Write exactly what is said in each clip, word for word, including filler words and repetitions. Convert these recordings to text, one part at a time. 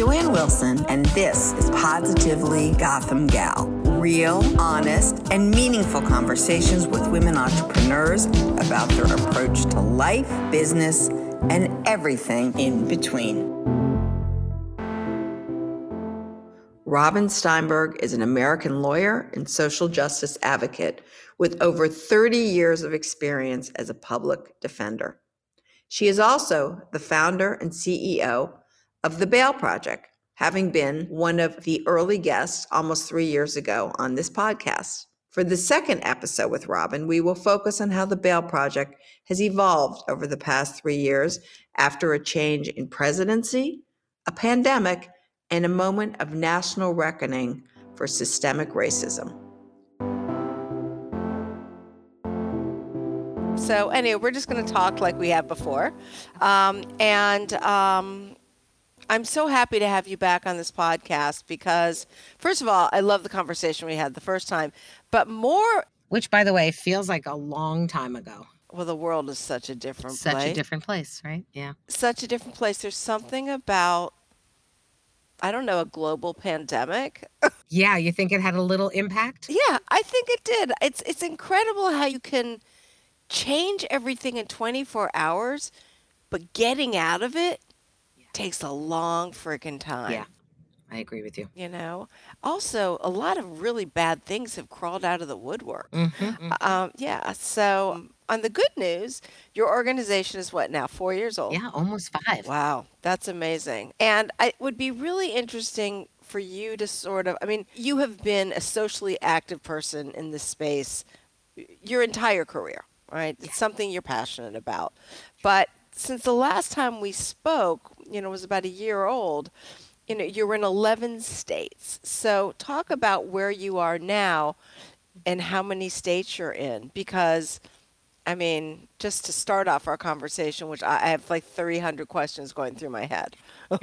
Joanne Wilson, and this is Positively Gotham Gal. Real, honest, and meaningful conversations with women entrepreneurs about their approach to life, business, and everything in between. Robin Steinberg is an American lawyer and social justice advocate with over thirty years of experience as a public defender. She is also the founder and C E O of the Bail Project, having been one of the early guests almost three years ago on this podcast. For the second episode with Robin, we will focus on how the Bail Project has evolved over the past three years after a change in presidency, a pandemic, and a moment of national reckoning for systemic racism. So anyway, we're just going to talk like we have before. Um, and um, I'm so happy to have you back on this podcast because, first of all, I love the conversation we had the first time, but more... Which, by the way, feels like a long time ago. Well, the world is such a different Such place. a different place, right? Yeah. Such a different place. There's something about, I don't know, a global pandemic. Yeah, you think it had a little impact? Yeah, I think it did. It's it's incredible how you can change everything in twenty-four hours, but getting out of it yeah. takes a long freaking time. Yeah, I agree with you. You know, also a lot of really bad things have crawled out of the woodwork. Mm-hmm, mm-hmm. Um, yeah. So on the good news, your organization is what now? Four years old? Yeah, almost five. Wow, that's amazing. And I, it would be really interesting for you to sort of, I mean, you have been a socially active person in this space your entire career. Right? It's something you're passionate about. But since the last time we spoke, you know, it was about a year old, you know, you were in eleven states. So talk about where you are now and how many states you're in. Because, I mean, just to start off our conversation, which I, I have like three hundred questions going through my head.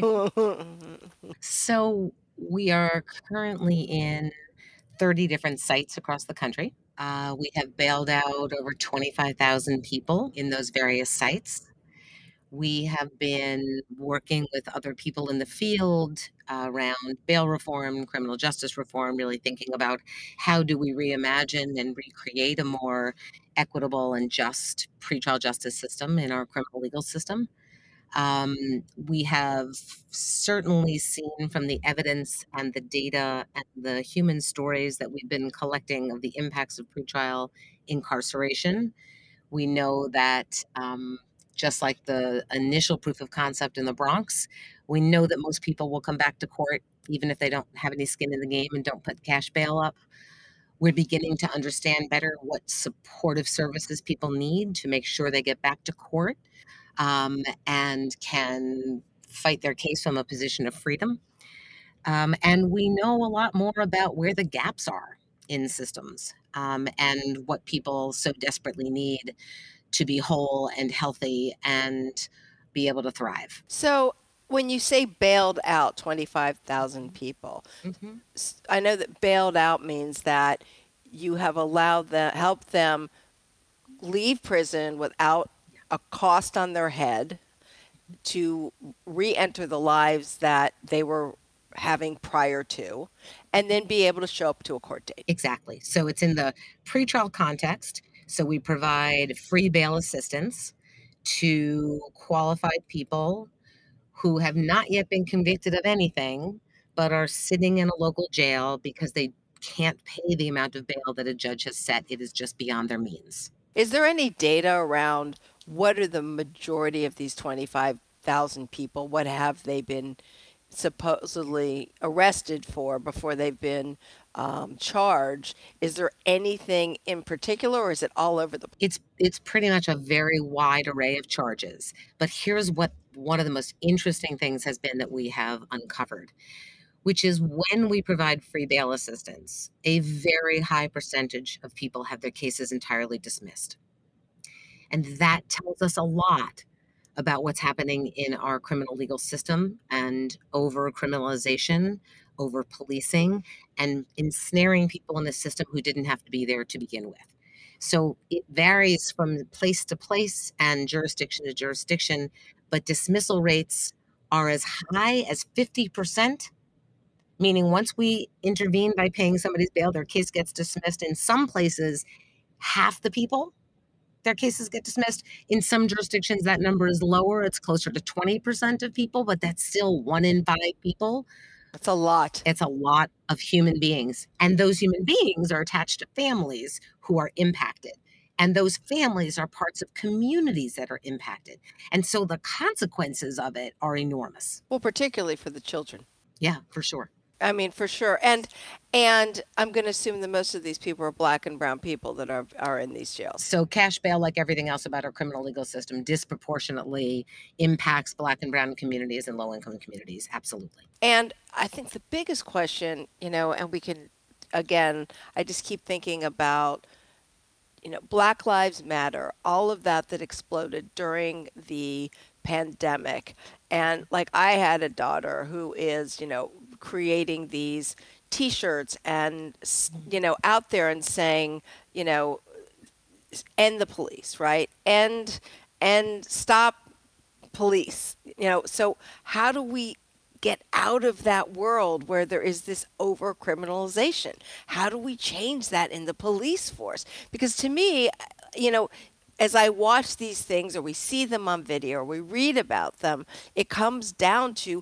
So we are currently in thirty different sites across the country. Uh, we have bailed out over twenty-five thousand people in those various sites. We have been working with other people in the field uh, around bail reform, criminal justice reform, really thinking about how do we reimagine and recreate a more equitable and just pretrial justice system in our criminal legal system. Um, we have certainly seen from the evidence and the data and the human stories that we've been collecting of the impacts of pretrial incarceration. We know that um, just like the initial proof of concept in the Bronx, we know that most people will come back to court even if they don't have any skin in the game and don't put cash bail up. We're beginning to understand better what supportive services people need to make sure they get back to court. Um, and can fight their case from a position of freedom. Um, and we know a lot more about where the gaps are in systems um, and what people so desperately need to be whole and healthy and be able to thrive. So when you say bailed out twenty-five thousand people, mm-hmm. I know that bailed out means that you have allowed them, helped them leave prison without a cost on their head to re-enter the lives that they were having prior to, and then be able to show up to a court date. Exactly. So it's in the pretrial context. So we provide free bail assistance to qualified people who have not yet been convicted of anything, but are sitting in a local jail because they can't pay the amount of bail that a judge has set. It is just beyond their means. Is there any data around what are the majority of these twenty-five thousand people? What have they been supposedly arrested for before they've been um, charged? Is there anything in particular, or is it all over the place? It's it's pretty much a very wide array of charges. But here's what one of the most interesting things has been that we have uncovered, which is when we provide free bail assistance, a very high percentage of people have their cases entirely dismissed. And that tells us a lot about what's happening in our criminal legal system and over criminalization, over policing, and ensnaring people in the system who didn't have to be there to begin with. So it varies from place to place and jurisdiction to jurisdiction, but dismissal rates are as high as fifty percent, meaning once we intervene by paying somebody's bail, their case gets dismissed. In some places, half the people, their cases get dismissed. In some jurisdictions, that number is lower. It's closer to twenty percent of people, but that's still one in five people. That's a lot. It's a lot of human beings. And those human beings are attached to families who are impacted. And those families are parts of communities that are impacted. And so the consequences of it are enormous. Well, particularly for the children. Yeah, for sure. I mean, for sure. And and I'm going to assume that most of these people are black and brown people that are are in these jails. So cash bail, like everything else about our criminal legal system, disproportionately impacts black and brown communities and low income communities. Absolutely. And I think the biggest question, you know, and we can, again, I just keep thinking about, you know, Black Lives Matter, all of that that exploded during the pandemic. And like I had a daughter who is, you know, creating these t-shirts and, s- you know, out there and saying, you know, end the police, right? End and stop police. You know, so how do we get out of that world where there is this over criminalization? How do we change that in the police force? Because to me, you know, as I watch these things or we see them on video or we read about them, it comes down to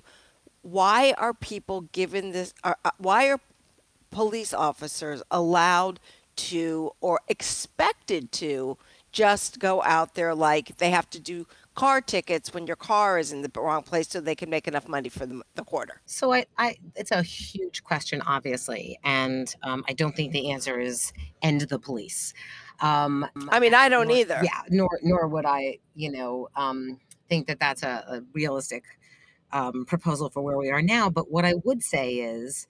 why are people given this, are, uh, why are police officers allowed to or expected to just go out there like they have to do car tickets when your car is in the wrong place so they can make enough money for the, the quarter? So I, I, it's a huge question, obviously, and um, I don't think the answer is end the police. Um, I mean, I don't nor, either. Yeah, nor nor would I, you know, um, think that that's a, a realistic um, proposal for where we are now. But what I would say is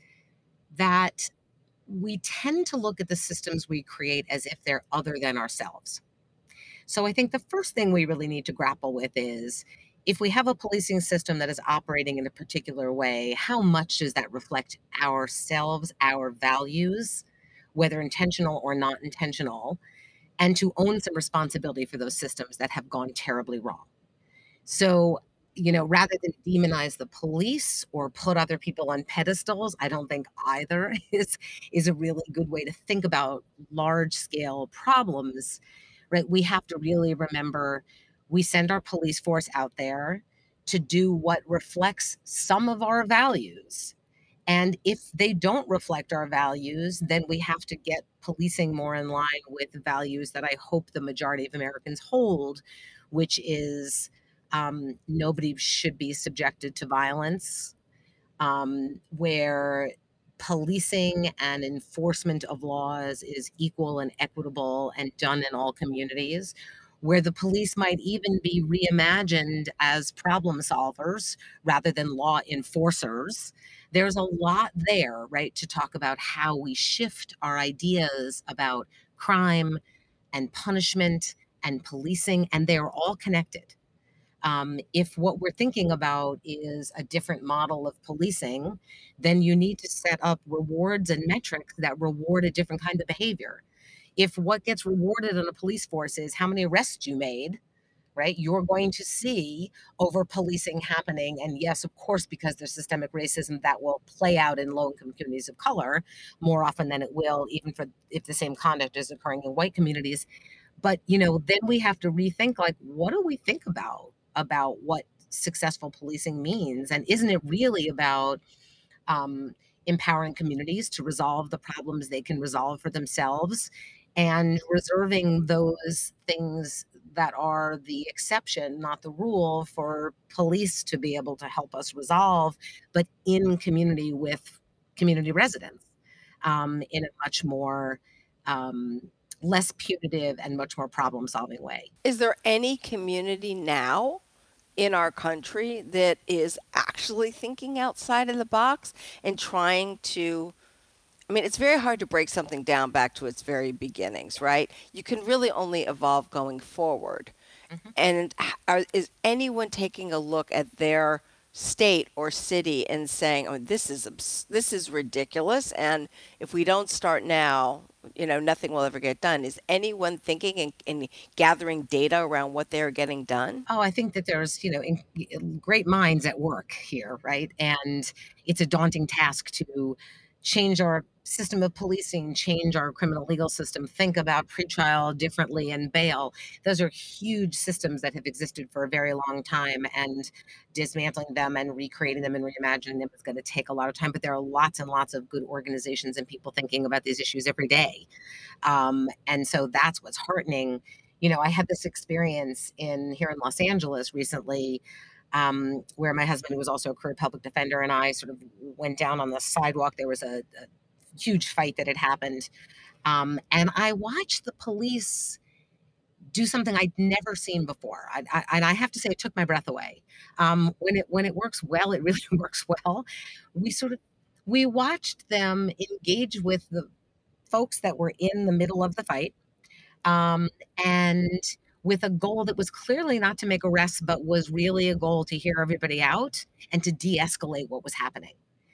that we tend to look at the systems we create as if they're other than ourselves. So I think the first thing we really need to grapple with is if we have a policing system that is operating in a particular way, how much does that reflect ourselves, our values, whether intentional or not intentional, and to own some responsibility for those systems that have gone terribly wrong. So, you know, rather than demonize the police or put other people on pedestals, I don't think either is is a really good way to think about large scale problems, right? We have to really remember we send our police force out there to do what reflects some of our values. And if they don't reflect our values, then we have to get policing more in line with the values that I hope the majority of Americans hold, which is um, nobody should be subjected to violence, um, where policing and enforcement of laws is equal and equitable and done in all communities, where the police might even be reimagined as problem solvers rather than law enforcers. There's a lot there, right, to talk about how we shift our ideas about crime and punishment and policing, and they're all connected. Um, if what we're thinking about is a different model of policing, then you need to set up rewards and metrics that reward a different kind of behavior. If what gets rewarded in a police force is how many arrests you made, right, you're going to see over policing happening. And yes, of course, because there's systemic racism, that will play out in low income communities of color more often than it will, even for if the same conduct is occurring in white communities. But, you know, then we have to rethink, like, what do we think about about what successful policing means? And isn't it really about um, empowering communities to resolve the problems they can resolve for themselves and reserving those things that are the exception, not the rule, for police to be able to help us resolve, but in community with community residents, um, in a much more um, less punitive and much more problem solving way. Is there any community now in our country that is actually thinking outside of the box and trying to, I mean, it's very hard to break something down back to its very beginnings, right? You can really only evolve going forward. Mhm. And h- are, is anyone taking a look at their state or city and saying, "Oh, this is abs- this is ridiculous," and if we don't start now, you know, nothing will ever get done. Is anyone thinking and, and gathering data around what they're getting done? Oh, I think that there's, you know, in, great minds at work here, right? And it's a daunting task to change our system of policing, change our criminal legal system, think about pretrial differently and bail. Those are huge systems that have existed for a very long time, and dismantling them and recreating them and reimagining them is going to take a lot of time. But there are lots and lots of good organizations and people thinking about these issues every day. Um, and so that's what's heartening. You know, I had this experience in here in Los Angeles recently, um, where my husband, who was also a career public defender, and I sort of went down on the sidewalk. There was a, a huge fight that had happened. Um, and I watched the police do something I'd never seen before. I, I, and I have to say, it took my breath away. Um, when it when it works well, it really works well. We sort of we watched them engage with the folks that were in the middle of the fight, um, and with a goal that was clearly not to make arrests, but was really a goal to hear everybody out and to de-escalate what was happening.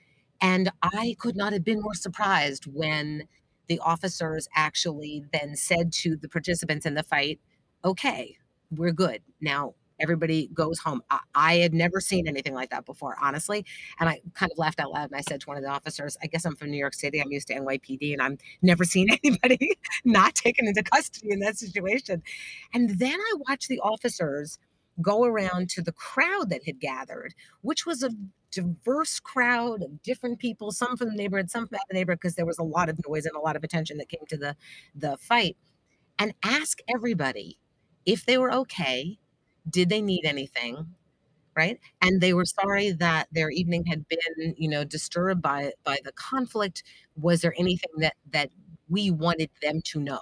And I could not have been more surprised when the officers actually then said to the participants in the fight, okay, we're good. Now everybody goes home. I, I had never seen anything like that before, honestly. And I kind of laughed out loud and I said to one of the officers, I guess I'm from New York City. I'm used to N Y P D and I'm never seen anybody not taken into custody in that situation. And then I watched the officers go around to the crowd that had gathered, which was a diverse crowd of different people, some from the neighborhood, some from the neighborhood, because there was a lot of noise and a lot of attention that came to the, the fight, and ask everybody if they were okay, did they need anything, right? And they were sorry that their evening had been, you know, disturbed by by the conflict. Was there anything that that we wanted them to know?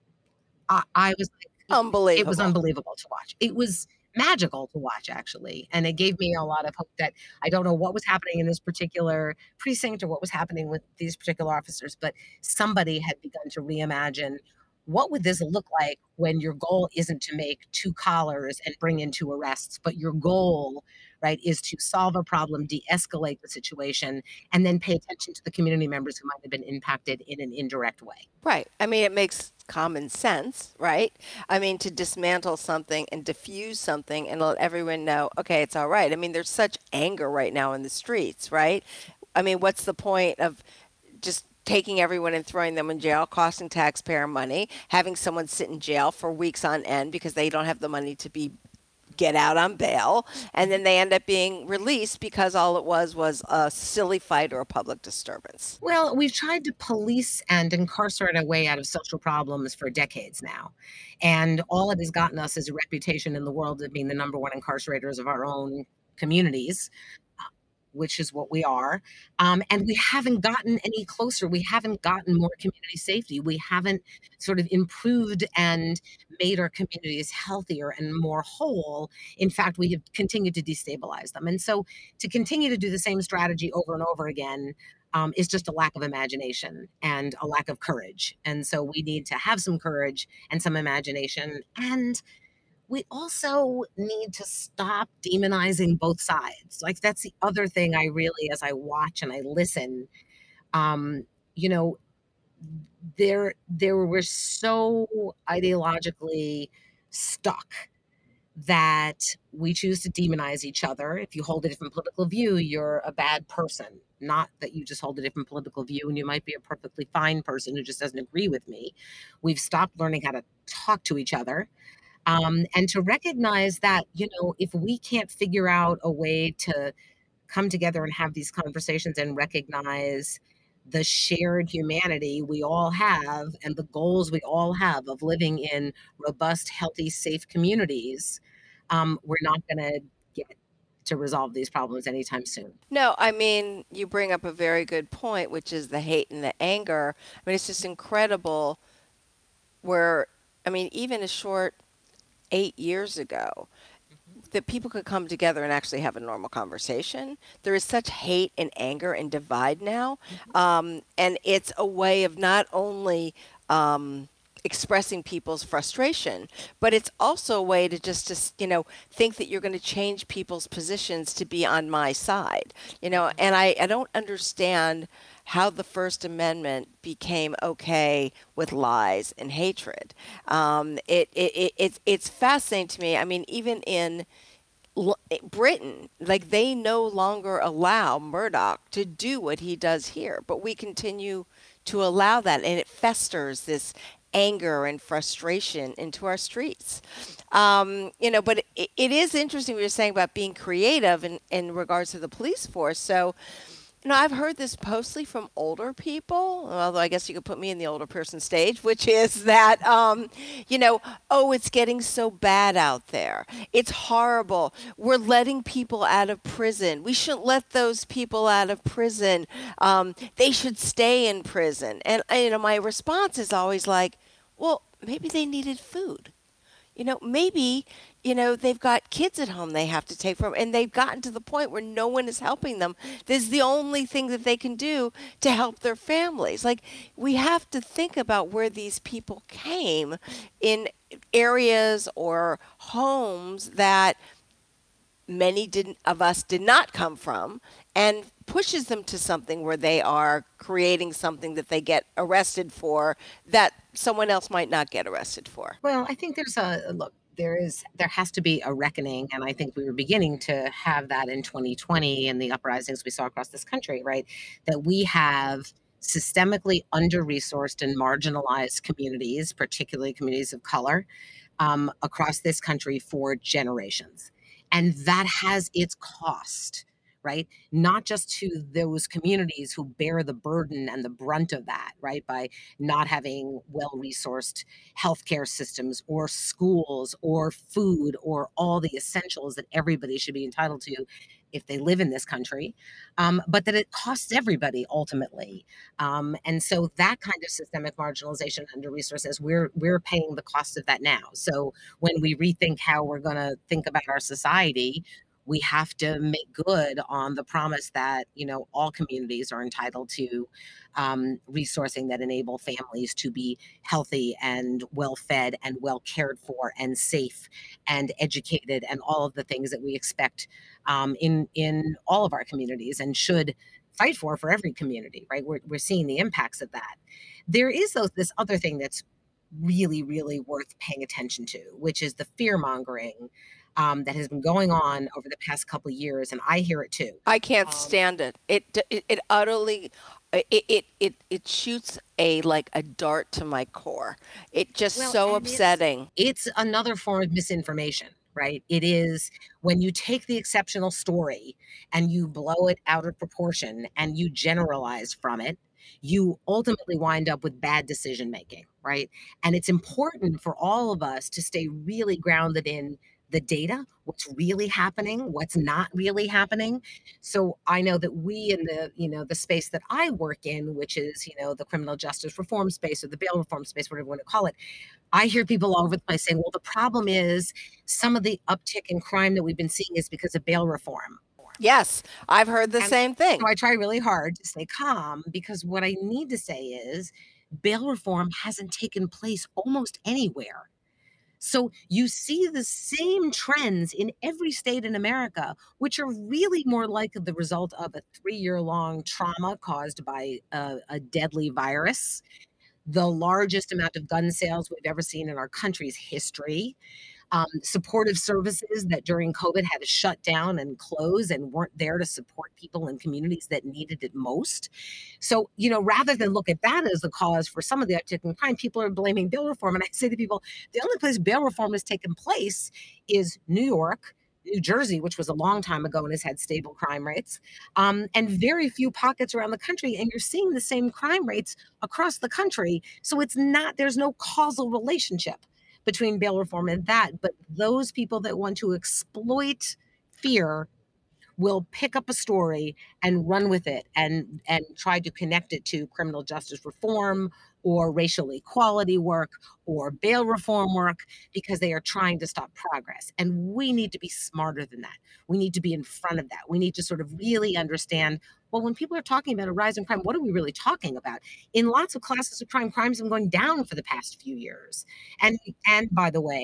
I, I was like, Unbelievable. It was unbelievable to watch. It was magical to watch, actually. And it gave me a lot of hope that I don't know what was happening in this particular precinct or what was happening with these particular officers, but somebody had begun to reimagine what would this look like when your goal isn't to make two collars and bring in two arrests, but your goal, right, is to solve a problem, de-escalate the situation, and then pay attention to the community members who might have been impacted in an indirect way. Right. I mean, it makes common sense, right? I mean, to dismantle something and diffuse something and let everyone know, okay, it's all right. I mean, there's such anger right now in the streets, right? I mean, what's the point of just taking everyone and throwing them in jail, costing taxpayer money, having someone sit in jail for weeks on end because they don't have the money to be get out on bail, and then they end up being released because all it was was a silly fight or a public disturbance. Well, we've tried to police and incarcerate our way out of social problems for decades now. And all it has gotten us is a reputation in the world of being the number one incarcerators of our own communities, which is what we are. Um, and we haven't gotten any closer. We haven't gotten more community safety. We haven't sort of improved and made our communities healthier and more whole. In fact, we have continued to destabilize them. And so to continue to do the same strategy over and over again um, is just a lack of imagination and a lack of courage. And so we need to have some courage and some imagination. And we also need to stop demonizing both sides. Like, that's the other thing I really, as I watch and I listen, um, you know, there, there we're so ideologically stuck that we choose to demonize each other. If you hold a different political view, you're a bad person. Not that you just hold a different political view and you might be a perfectly fine person who just doesn't agree with me. We've stopped learning how to talk to each other. Um, and to recognize that, you know, if we can't figure out a way to come together and have these conversations and recognize the shared humanity we all have and the goals we all have of living in robust, healthy, safe communities, um, we're not going to get to resolve these problems anytime soon. No, I mean, you bring up a very good point, which is the hate and the anger. I mean, it's just incredible where, I mean, even a short eight years ago, that people could come together and actually have a normal conversation. There is such hate and anger and divide now. Um, and it's a way of not only um, expressing people's frustration, but it's also a way to just, to, you know, think that you're going to change people's positions to be on my side, you know, and I, I don't understand how the First Amendment became okay with lies and hatred. Um, it, it, it it's it's fascinating to me. I mean, even in L- Britain, like they no longer allow Murdoch to do what he does here, but we continue to allow that, and it festers this anger and frustration into our streets. Um, you know, but it, it is interesting what you're saying about being creative in, in regards to the police force. So, you know, I've heard this mostly from older people, although I guess you could put me in the older person stage, which is that, um, you know, oh, it's getting so bad out there. It's horrible. We're letting people out of prison. We shouldn't let those people out of prison. Um, they should stay in prison. And, uh, you know, my response is always like, well, maybe they needed food. You know, maybe, you know, they've got kids at home they have to take from, and they've gotten to the point where no one is helping them. This is the only thing that they can do to help their families. Like, we have to think about where these people came in areas or homes that many didn't of us did not come from, and pushes them to something where they are creating something that they get arrested for that someone else might not get arrested for. Well, I think there's a look, there is there has to be a reckoning, and I think we were beginning to have that in twenty twenty and the uprisings we saw across this country, right? That we have systemically under-resourced and marginalized communities, particularly communities of color, um, across this country for generations. And that has its cost, right? Not just to those communities who bear the burden and the brunt of that, right? By not having well resourced healthcare systems or schools or food or all the essentials that everybody should be entitled to if they live in this country, um, but that it costs everybody ultimately. Um, and so that kind of systemic marginalization under resources, we're we're paying the cost of that now. So when we rethink how we're going to think about our society, we have to make good on the promise that, you know, all communities are entitled to um, resourcing that enable families to be healthy and well fed and well cared for and safe and educated and all of the things that we expect um, in in all of our communities and should fight for for every community, right? We're, we're seeing the impacts of that. There is though this other thing that's really, really worth paying attention to, which is the fear mongering um, that has been going on over the past couple of years, and I hear it too. I can't Um, stand it. It it, it utterly it, it it it shoots a like a dart to my core. It just well, so and it's upsetting. it's another form of misinformation, right? It is when you take the exceptional story and you blow it out of proportion and you generalize from it, you ultimately wind up with bad decision making, right? And it's important for all of us to stay really grounded in the data, what's really happening, what's not really happening. So I know that we in the, you know, the space that I work in, which is, you know, the criminal justice reform space or the bail reform space, whatever you want to call it, I hear people all over the place saying, well, the problem is some of the uptick in crime that we've been seeing is because of bail reform. Yes, I've heard the And same so thing. I try really hard to stay calm because what I need to say is bail reform hasn't taken place almost anywhere. So you see the same trends in every state in America, which are really more like the result of a three year long trauma caused by a, a deadly virus, the largest amount of gun sales we've ever seen in our country's history, um, supportive services that during COVID had to shut down and close and weren't there to support people in communities that needed it most. So, you know, rather than look at that as the cause for some of the uptick in crime, people are blaming bail reform. And I say to people, the only place bail reform has taken place is New York. New Jersey, which was a long time ago and has had stable crime rates, um, and very few pockets around the country. And you're seeing the same crime rates across the country. So it's not, there's no causal relationship between bail reform and that. But those people that want to exploit fear will pick up a story and run with it and and try to connect it to criminal justice reform or racial equality work or bail reform work because they are trying to stop progress. And we need to be smarter than that. We need to be in front of that. We need to sort of really understand, well, when people are talking about a rise in crime, what are we really talking about? In lots of classes of crime, crimes have been going down for the past few years. And and by the way,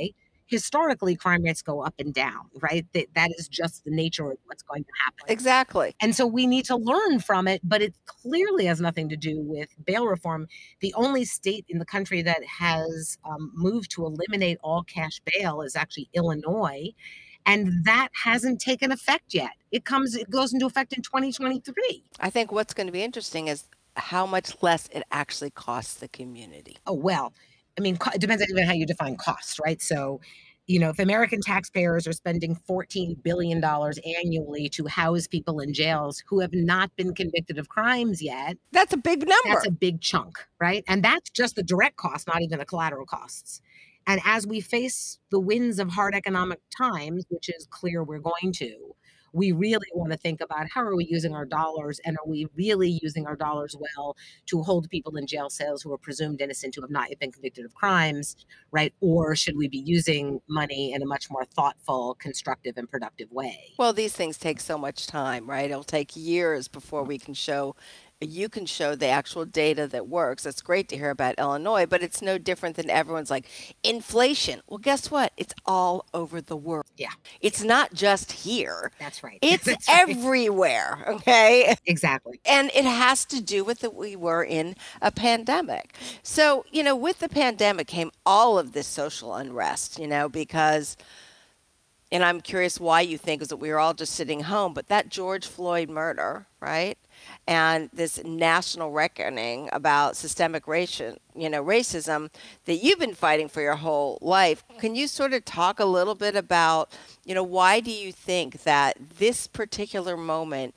historically crime rates go up and down, right? That that is just the nature of what's going to happen. Exactly. And so we need to learn from it, but it clearly has nothing to do with bail reform. The only state in the country that has um, moved to eliminate all cash bail is actually Illinois, and that hasn't taken effect yet. It comes, it goes into effect in twenty twenty-three. I think what's going to be interesting is how much less it actually costs the community. Oh, well, I mean, co- it depends on even how you define cost, right? So, you know, if American taxpayers are spending fourteen billion dollars annually to house people in jails who have not been convicted of crimes yet, That's a big number. that's a big chunk, right? And that's just the direct cost, not even the collateral costs. And as we face the winds of hard economic times, which is clear we're going to, we really want to think about how are we using our dollars, and are we really using our dollars well to hold people in jail cells who are presumed innocent, who have not yet been convicted of crimes, right? Or should we be using money in a much more thoughtful, constructive, and productive way? Well, these things take so much time, right? It'll take years before we can show you can show the actual data that works. It's great to hear about Illinois, but it's no different than everyone's like inflation. Well, guess what? It's all over the world. Yeah, It's not just here. that's right. It's That's right. everywhere, okay? Exactly. And it has to do with that we were in a pandemic. So, you know, with the pandemic came all of this social unrest, you know, because, and I'm curious why you think is that we were all just sitting home, but that George Floyd murder, right? And this national reckoning about systemic racial, you know, racism that you've been fighting for your whole life. Can you sort of talk a little bit about, you know, why do you think that this particular moment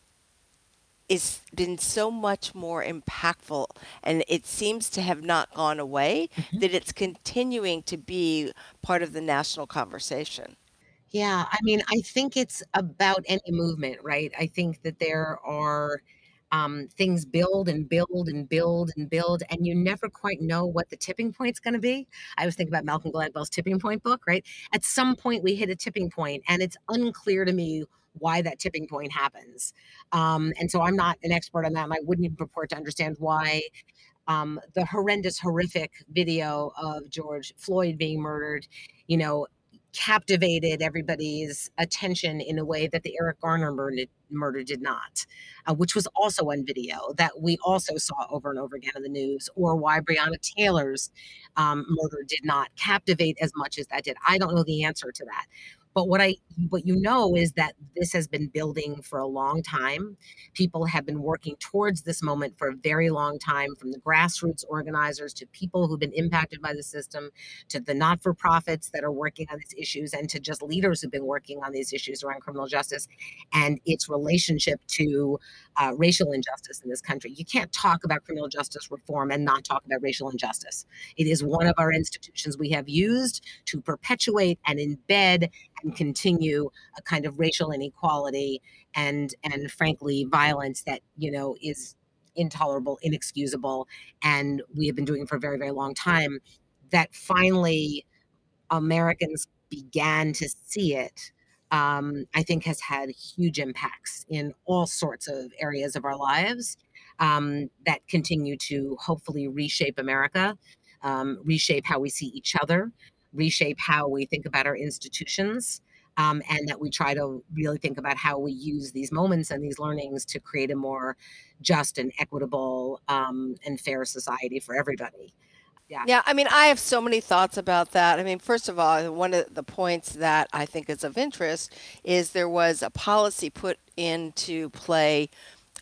is been so much more impactful, and it seems to have not gone away, Mhm. that it's continuing to be part of the national conversation? Yeah, I mean, I think it's about any movement, right? I think that there are um, things build and build and build and build, and you never quite know what the tipping point's going to be. I was thinking about Malcolm Gladwell's Tipping Point book, right? At some point, we hit a tipping point, and it's unclear to me why that tipping point happens. Um, and so I'm not an expert on that, and I wouldn't even purport to understand why um, the horrendous, horrific video of George Floyd being murdered, you know, captivated everybody's attention in a way that the Eric Garner murder, murder did not, uh, which was also on video that we also saw over and over again in the news, or why Breonna Taylor's um, murder did not captivate as much as that did. I don't know the answer to that. But what I what you know is that this has been building for a long time. People have been working towards this moment for a very long time, from the grassroots organizers to people who've been impacted by the system, to the not-for-profits that are working on these issues, and to just leaders who've been working on these issues around criminal justice and its relationship to uh, racial injustice in this country. You can't talk about criminal justice reform and not talk about racial injustice. It is one of our institutions we have used to perpetuate and embed and continue a kind of racial inequality and and frankly violence that, you know, is intolerable, inexcusable, and we have been doing it for a very, very long time. That finally Americans began to see it, um, I think has had huge impacts in all sorts of areas of our lives, um, that continue to hopefully reshape America, um, reshape how we see each other, reshape how we think about our institutions, um, and that we try to really think about how we use these moments and these learnings to create a more just and equitable, um, and fair society for everybody. Yeah. Yeah, I mean, I have so many thoughts about that. I mean, first of all, one of the points that I think is of interest is there was a policy put into play.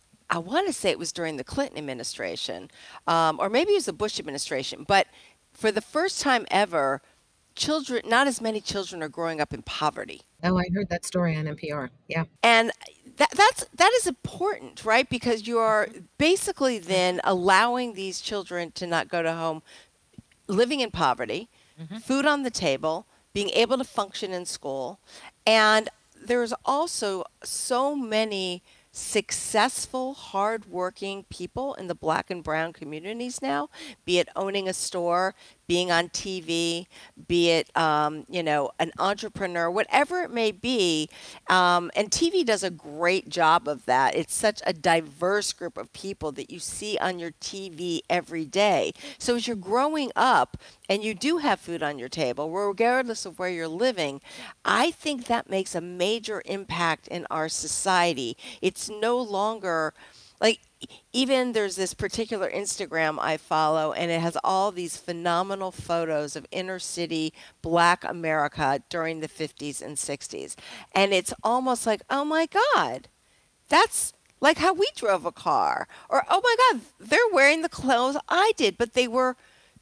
I want to say it was during the Clinton administration, um, or maybe it was the Bush administration, but for the first time ever, children, not as many children are growing up in poverty. Oh, I heard that story on N P R. Yeah. And that that's that is important, right? Because you are basically then allowing these children to not go to home living in poverty, Mhm. food on the table, being able to function in school. And there's also so many successful, hardworking people in the black and brown communities now, be it owning a store, being on T V, be it, um, you know, an entrepreneur, whatever it may be. Um, and T V does a great job of that. It's such a diverse group of people that you see on your T V every day. So as you're growing up and you do have food on your table, regardless of where you're living, I think that makes a major impact in our society. It's no longer like e- even there's this particular Instagram I follow, and it has all these phenomenal photos of inner city Black America during the fifties and sixties. And it's almost like, oh my God, that's like how we drove a car. Or, oh my God, they're wearing the clothes I did, but they were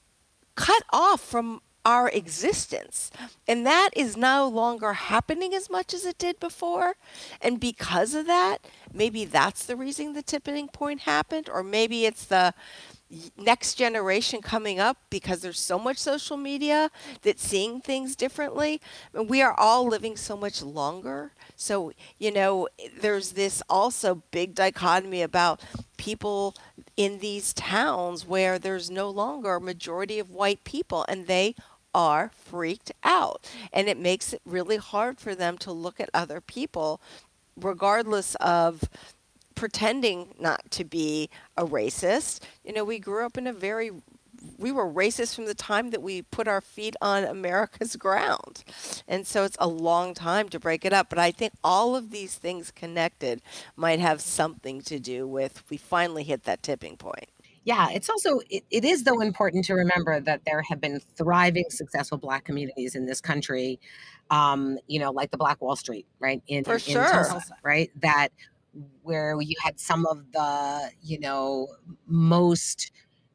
cut off from our existence. And that is no longer happening as much as it did before. And because of that, maybe that's the reason the tipping point happened, or maybe it's the y- next generation coming up because there's so much social media that's seeing things differently. And we are all living so much longer. So, you know, there's this also big dichotomy about people in these towns where there's no longer a majority of white people and they are freaked out. And it makes it really hard for them to look at other people, regardless of pretending not to be a racist. You know, we grew up in a very we were racist from the time that we put our feet on America's ground. And so it's a long time to break it up. But I think all of these things connected might have something to do with we finally hit that tipping point. Yeah, it's also it, it is though important to remember that there have been thriving, successful Black communities in this country, um, you know, like the Black Wall Street, right in For in sure. Tulsa, right? That where you had some of the you know most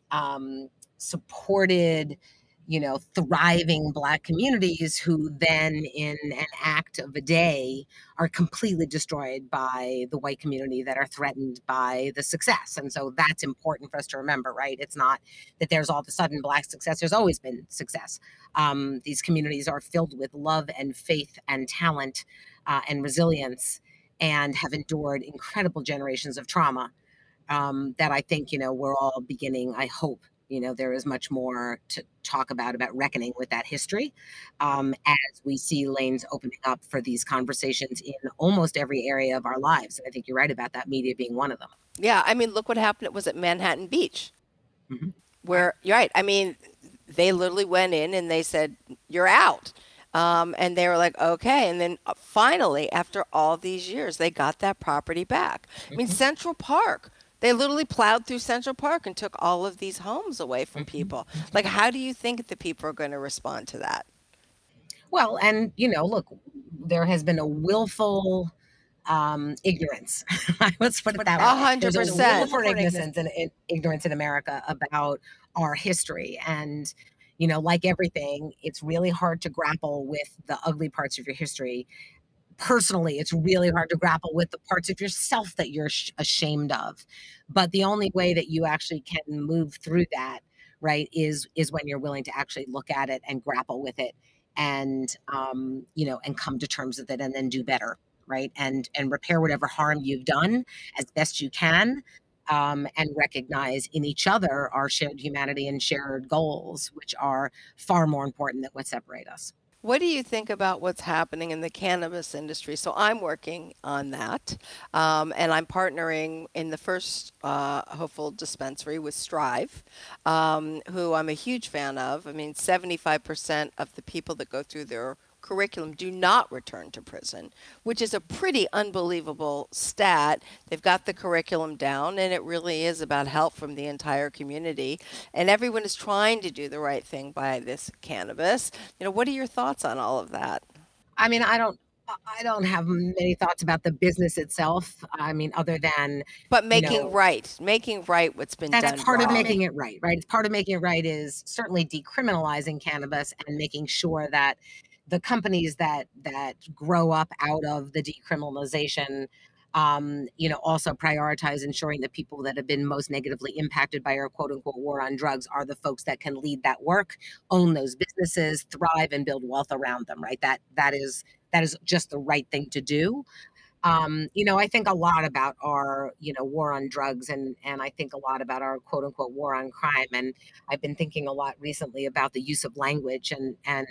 um, supported, you know, thriving Black communities who then, in an act of a day, are completely destroyed by the white community that are threatened by the success. And so that's important for us to remember, right? It's not that there's all of a sudden Black success. There's always been success. Um, these communities are filled with love and faith and talent uh, and resilience and have endured incredible generations of trauma um, that I think, you know, we're all beginning, I hope, you know, there is much more to talk about, about reckoning with that history um, as we see lanes opening up for these conversations in almost every area of our lives. And I think you're right about that, media being one of them. Yeah, I mean, look what happened. It was at Manhattan Beach, Mhm. where you're right. I mean, they literally went in and they said, "You're out." Um, and they were like, okay. And then uh, finally, after all these years, they got that property back. I mean, Mhm. Central Park, they literally plowed through Central Park and took all of these homes away from Mhm. people. Like, how do you think the people are going to respond to that? Well, and, you know, look, there has been a willful um, ignorance. Let's put it that way. A hundred There's a percent. willful ignorance and in, ignorance in America about our history. And, you know, like everything, it's really hard to grapple with the ugly parts of your history. Personally, it's really hard to grapple with the parts of yourself that you're sh- ashamed of. But the only way that you actually can move through that, right, is is when you're willing to actually look at it and grapple with it and um, you know, and come to terms with it and then do better, right? And and repair whatever harm you've done as best you can. Um, and recognize in each other our shared humanity and shared goals, which are far more important than what separate us. What do you think about what's happening in the cannabis industry? So I'm working on that, um, and I'm partnering in the first uh, hopeful dispensary with Strive, um, who I'm a huge fan of. I mean, seventy-five percent of the people that go through their curriculum do not return to prison, which is a pretty unbelievable stat. They've got the curriculum down, and it really is about help from the entire community. And everyone is trying to do the right thing by this cannabis. You know, what are your thoughts on all of that? I mean, I don't I don't have many thoughts about the business itself. I mean, other than, But you making know, right, making right what's been that's done part of wrong. making it right, right? It's part of making it right is certainly decriminalizing cannabis and making sure that the companies that that grow up out of the decriminalization um, you know, also prioritize ensuring that people that have been most negatively impacted by our quote unquote war on drugs are the folks that can lead that work, own those businesses, thrive and build wealth around them, right? That that is that is just the right thing to do. Um, you know, I think a lot about our, you know, war on drugs, and and I think a lot about our quote unquote war on crime. And I've been thinking a lot recently about the use of language, and and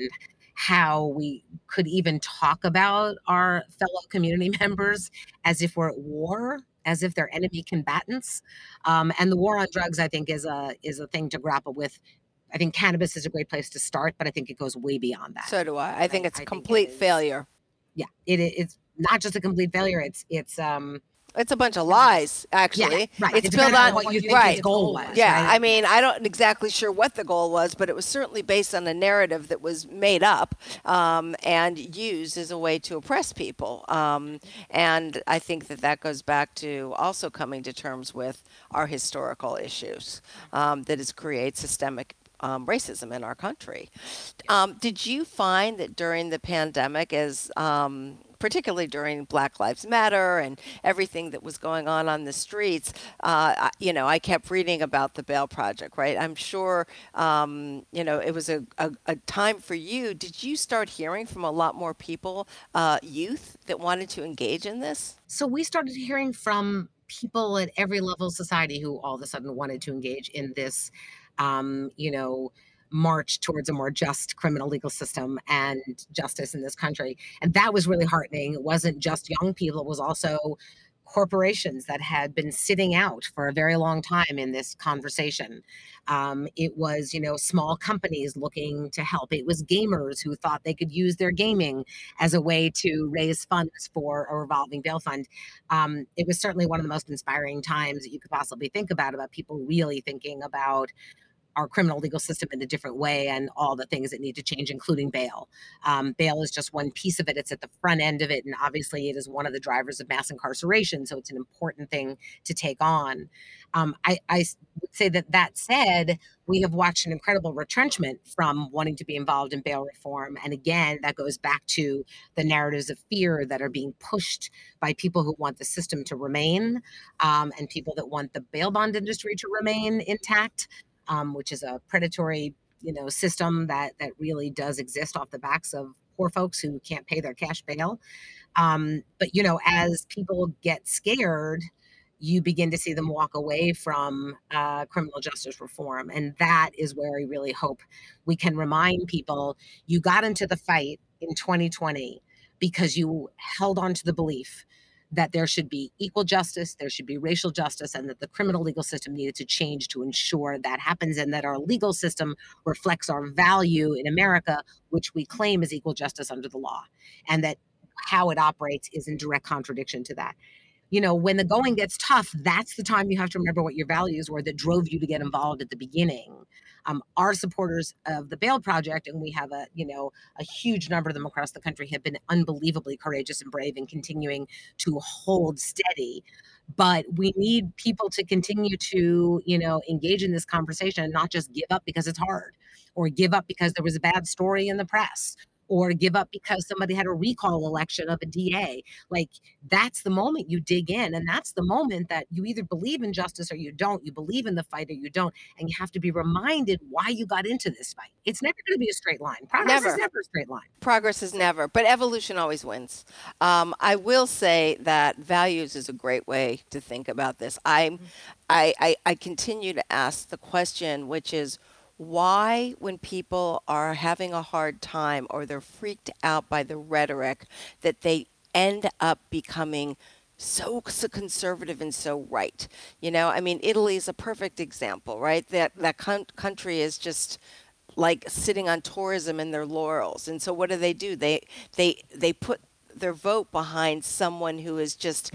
how we could even talk about our fellow community members as if we're at war, as if they're enemy combatants. Um, and the war on drugs, I think, is a is a thing to grapple with. I think cannabis is a great place to start, but I think it goes way beyond that. So do I. I think I, it's a I think it complete is, failure. yeah, it, i- it's not just a complete failure. It's it's um It's a bunch of lies, yeah, actually. right. It's It built depends on on what you think right. his goal was, Yeah, right? I mean, I don't exactly sure what the goal was, but it was certainly based on a narrative that was made up um, and used as a way to oppress people. Um, and I think that that goes back to also coming to terms with our historical issues um, that has created systemic um, racism in our country. Um, did you find that during the pandemic, as um, particularly during Black Lives Matter and everything that was going on on the streets, uh, I- you know, I kept reading about the Bail Project, right? I'm sure, um, you know, it was a, a, a time for you. Did you start hearing from a lot more people, uh, youth, that wanted to engage in this? So we started hearing from people at every level of society who all of a sudden wanted to engage in this, um, you know, march towards a more just criminal legal system and justice in this country. And that was really heartening. It wasn't just young people, it was also corporations that had been sitting out for a very long time in this conversation. Um, it was, you know, small companies looking to help. It was gamers who thought they could use their gaming as a way to raise funds for a revolving bail fund. Um, it was certainly one of the most inspiring times that you could possibly think about, about people really thinking about our criminal legal system in a different way and all the things that need to change, including bail. Um, bail is just one piece of it. It's at the front end of it. And obviously, it is one of the drivers of mass incarceration. So it's an important thing to take on. Um, I, I would say that that said, we have watched an incredible retrenchment from wanting to be involved in bail reform. And again, that goes back to the narratives of fear that are being pushed by people who want the system to remain, um, and people that want the bail bond industry to remain intact, um, which is a predatory, you know, system that that really does exist off the backs of poor folks who can't pay their cash bail. Um, but you know, as people get scared, you begin to see them walk away from uh, criminal justice reform, and that is where I really hope we can remind people: you got into the fight in twenty twenty because you held on to the belief that there should be equal justice, there should be racial justice, and that the criminal legal system needed to change to ensure that happens, and that our legal system reflects our value in America, which we claim is equal justice under the law, and that how it operates is in direct contradiction to that. You know, when the going gets tough, that's the time you have to remember what your values were that drove you to get involved at the beginning. Um, our supporters of the Bail Project, and we have a, you know, a huge number of them across the country, have been unbelievably courageous and brave in continuing to hold steady. But we need people to continue to, you know, engage in this conversation and not just give up because it's hard, or give up because there was a bad story in the press, or give up because somebody had a recall election of a D A. Like, that's the moment you dig in. And that's the moment that you either believe in justice or you don't. You believe in the fight or you don't. And you have to be reminded why you got into this fight. It's never going to be a straight line. Progress Never. is never a straight line. Progress is never, but evolution always wins. Um, I will say that values is a great way to think about this. I'm, I, I, I continue to ask the question, which is, why, when people are having a hard time or they're freaked out by the rhetoric, that they end up becoming so, so conservative and so right? You know, I mean, Italy is a perfect example, right? That that coun- country is just like sitting on tourism and their laurels. And so what do they do? They they they put their vote behind someone who is just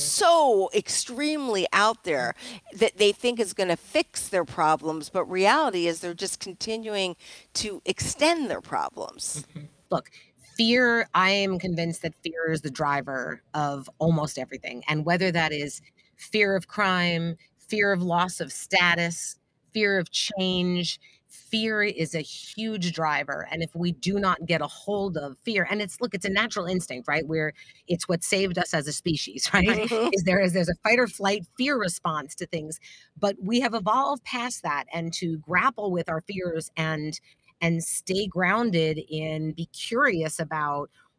so extremely out there that they think is going to fix their problems, but reality is they're just continuing to extend their problems. Look, fear, I am convinced that fear is the driver of almost everything. And whether that is fear of crime, fear of loss of status, fear of change, fear is a huge driver. And if we do not get a hold of fear, and it's, look, it's a natural instinct, right? Where it's what saved us as a species, right? Mhm. Is there is there's a fight or flight fear response to things. But we have evolved past that, and to grapple with our fears and and stay grounded in, be curious about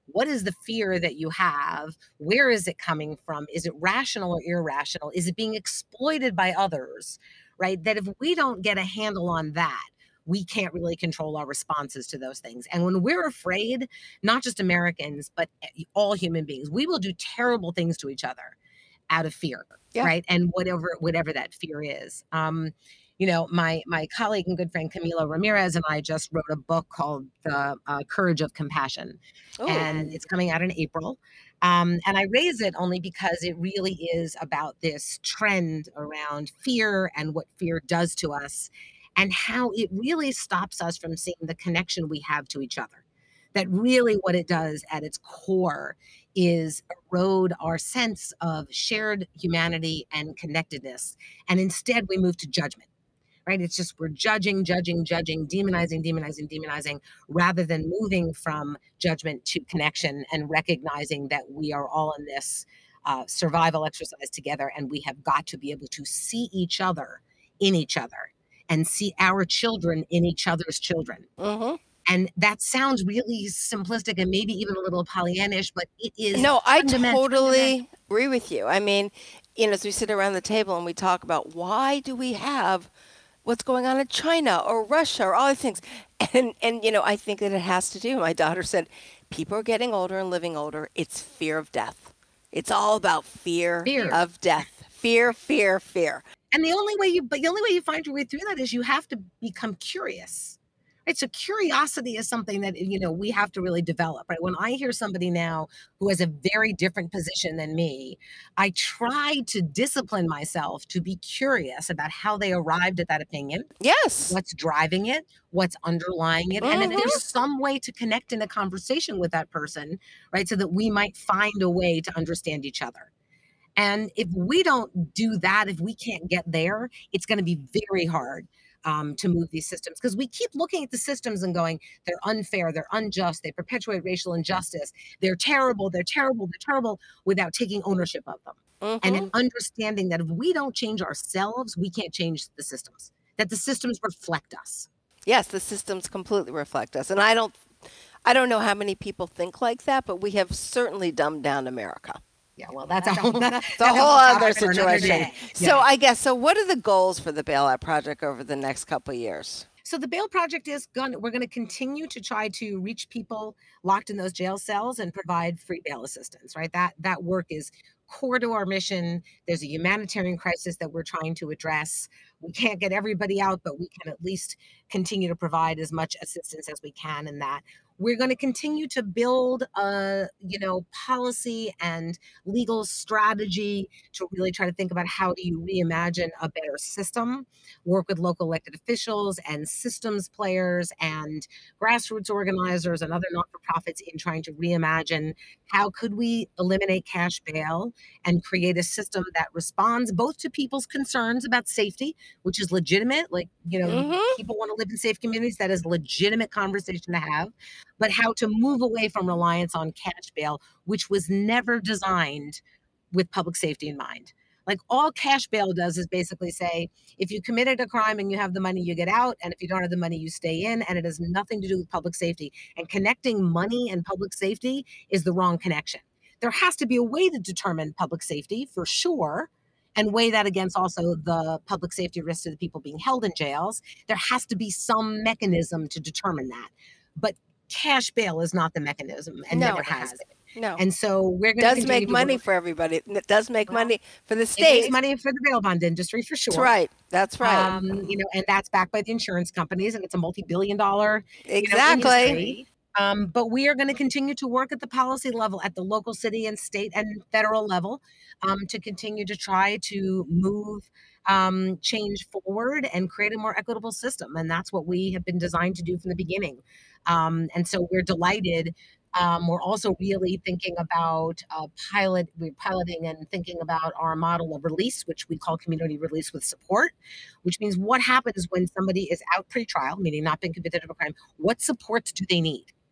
What is the fear that you have? Where is it coming from? Is it rational or irrational? Is it being exploited by others? Right? That if we don't get a handle on that, we can't really control our responses to those things. And when we're afraid, not just Americans, but all human beings, we will do terrible things to each other out of fear, Yeah. right? And whatever whatever that fear is. Um, you know, my my colleague and good friend Camila Ramirez and I just wrote a book called The uh, Courage of Compassion, Ooh. and it's coming out in April. Um, and I raise it only because it really is about this trend around fear and what fear does to us, and how it really stops us from seeing the connection we have to each other. That really what it does at its core is erode our sense of shared humanity and connectedness. And instead, we move to judgment, right? It's just we're judging, judging, judging, demonizing, demonizing, demonizing, rather than moving from judgment to connection and recognizing that we are all in this uh, survival exercise together. And we have got to be able to see each other in each other and see our children in each other's children. Mm-hmm. And that sounds really simplistic and maybe even a little Pollyannish, but it is. No, I fundamental. totally agree with you. I mean, you know, as we sit around the table and we talk about why do we have what's going on in China or Russia or all these things, and and you know, I think that it has to do. My daughter said, people are getting older and living older. It's fear of death. It's all about fear, Fear. of death. Fear, fear, fear. And the only way you, but the only way you find your way through that is you have to become curious. Right. So curiosity is something that, you know, we have to really develop, right? When I hear somebody now who has a very different position than me, I try to discipline myself to be curious about how they arrived at that opinion, Yes. what's driving it, what's underlying it, and if Mhm. there's some way to connect in a conversation with that person, right? So that we might find a way to understand each other. And if we don't do that, if we can't get there, it's going to be very hard um, to move these systems, because we keep looking at the systems and going, they're unfair, they're unjust, they perpetuate racial injustice, they're terrible, they're terrible, they're terrible, without taking ownership of them. Mhm. And an understanding that if we don't change ourselves, we can't change the systems, that the systems reflect us. Yes, the systems completely reflect us. And I don't I don't know how many people think like that, but we have certainly dumbed down America. Yeah, well, that's a whole, that's It's a whole other topic for another situation. day. So Yeah. I guess, so what are the goals for the Bailout Project over the next couple of years? So the bail project is going, we're going to continue to try to reach people locked in those jail cells and provide free bail assistance, right? That that work is core to our mission. There's a humanitarian crisis that we're trying to address. We can't get everybody out, but we can at least continue to provide as much assistance as we can in that. We're going to continue to build a, you know, policy and legal strategy to really try to think about how do you reimagine a better system, work with local elected officials and systems players and grassroots organizers and other not-for-profits in trying to reimagine how could we eliminate cash bail and create a system that responds both to people's concerns about safety, which is legitimate, like, you know, Mhm. people want to live in safe communities, that is a legitimate conversation to have, but how to move away from reliance on cash bail, which was never designed with public safety in mind. Like, all cash bail does is basically say, if you committed a crime and you have the money, you get out. And if you don't have the money, you stay in. And it has nothing to do with public safety. And connecting money and public safety is the wrong connection. There has to be a way to determine public safety for sure, and weigh that against also the public safety risks to the people being held in jails. There has to be some mechanism to determine that. But cash bail is not the mechanism and No, never it has hasn't. been. No. And so we're It going to does make money for everybody. It does make Well, money for the It state. makes money for the bail bond industry for sure. That's right. That's right. Um, you know, and that's backed by the insurance companies, and it's a multi-billion dollar you know, Exactly. industry. Um, but we are going to continue to work at the policy level, at the local, city, and state and federal level, um, to continue to try to move um, change forward and create a more equitable system. And that's what we have been designed to do from the beginning. Um, and so we're delighted. Um, we're also really thinking about uh, pilot. We're piloting and thinking about our model of release, which we call community release with support, which means what happens when somebody is out pre-trial, meaning not been convicted of a crime. What supports do they need?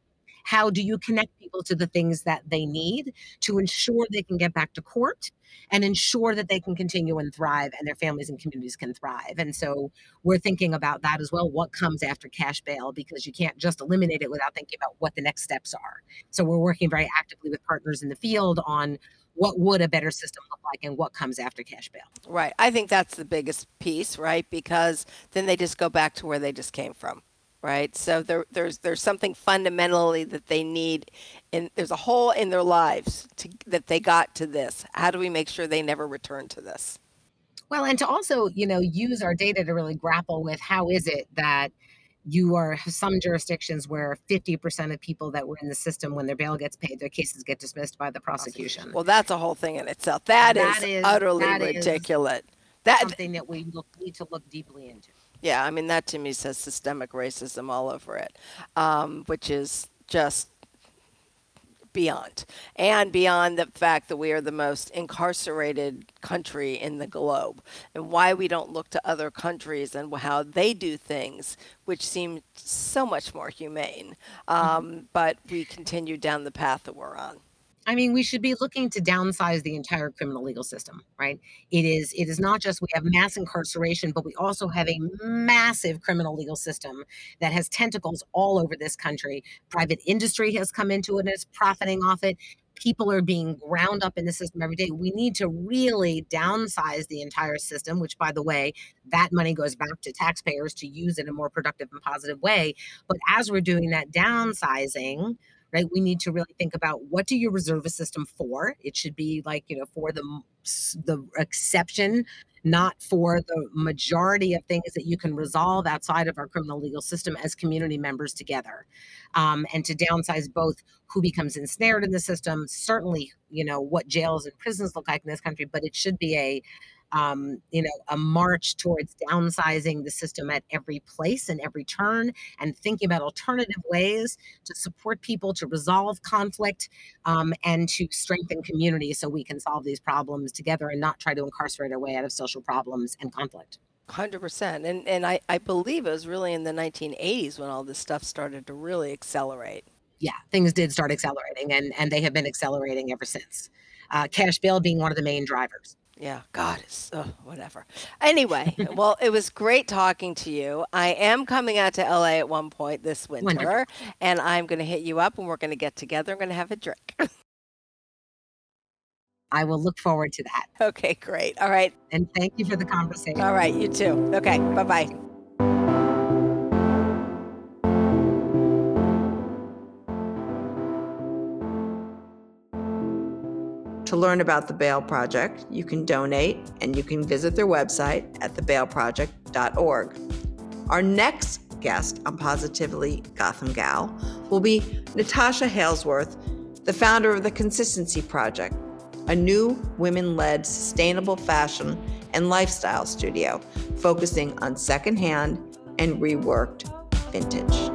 How do you connect people to the things that they need to ensure they can get back to court and ensure that they can continue and thrive and their families and communities can thrive? And so we're thinking about that as well. What comes after cash bail? Because you can't just eliminate it without thinking about what the next steps are. So we're working very actively with partners in the field on what would a better system look like and what comes after cash bail. Right. I think that's the biggest piece, right? Because then they just go back to where they just came from. Right. So there, there's there's something fundamentally that they need, and there's a hole in their lives to, that they got to this. How do we make sure they never return to this? Well, and to also, you know, use our data to really grapple with how is it that you are some jurisdictions where fifty percent of people that were in the system, when their bail gets paid, their cases get dismissed by the prosecution. Well, that's a whole thing in itself. that, that is, is utterly that ridiculous. Is that something that we look, need to look deeply into. Yeah, I mean, that to me says systemic racism all over it, um, which is just beyond. And beyond the fact that we are the most incarcerated country in the globe, and why we don't look to other countries and how they do things, which seem so much more humane. Um, mm-hmm. But we continue down the path that we're on. I mean, we should be looking to downsize the entire criminal legal system, right? It is it is not just we have mass incarceration, but we also have a massive criminal legal system that has tentacles all over this country. Private industry has come into it and is profiting off it. People are being ground up in the system every day. We need to really downsize the entire system, which, by the way, that money goes back to taxpayers to use in a more productive and positive way. But as we're doing that downsizing, right, we need to really think about what do you reserve a system for? It should be like, you know, for the the exception, not for the majority of things that you can resolve outside of our criminal legal system as community members together. Um, and to downsize both who becomes ensnared in the system, certainly, you know, what jails and prisons look like in this country, but it should be a Um, you know, a march towards downsizing the system at every place and every turn, and thinking about alternative ways to support people, to resolve conflict, um, and to strengthen communities so we can solve these problems together and not try to incarcerate our way out of social problems and conflict. one hundred percent. And, and I, I believe it was really in the nineteen eighties when all this stuff started to really accelerate. Yeah, things did start accelerating, and, and they have been accelerating ever since. Uh, cash bail being one of the main drivers. Yeah, God, it's uh, whatever. Anyway, well, it was great talking to you. I am coming out to L A at one point this winter, Wonderful. And I'm going to hit you up, and we're going to get together. I'm going to have a drink. I will look forward to that. Okay, great. All right. And thank you for the conversation. All right, you too. Okay, bye-bye. To learn about the Bail Project, you can donate and you can visit their website at the bail project dot org. Our next guest on Positively Gotham Gal will be Natasha Halesworth, the founder of the Consistency Project, a new women-led sustainable fashion and lifestyle studio focusing on secondhand and reworked vintage.